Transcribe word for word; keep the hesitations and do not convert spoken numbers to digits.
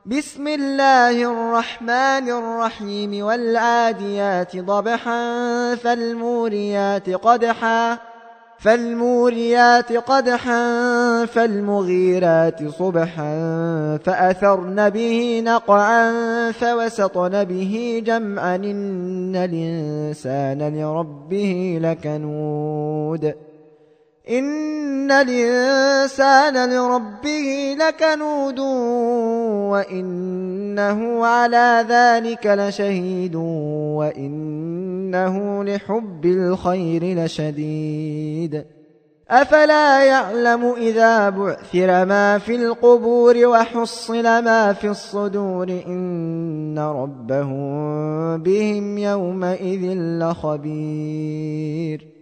بسم الله الرحمن الرحيم والعاديات ضبحا فالموريات قدحا فالموريات قدحا فالمغيرات صبحا فأثرن به نقعا فوسطن به جمعا إن الإنسان لربه لكنود إن الإنسان لربه لكنود وإنه على ذلك لشهيد وإنه لحب الخير لشديد أفلا يعلم إذا بعثر ما في القبور وحصل ما في الصدور إن ربهم بهم يومئذ لخبير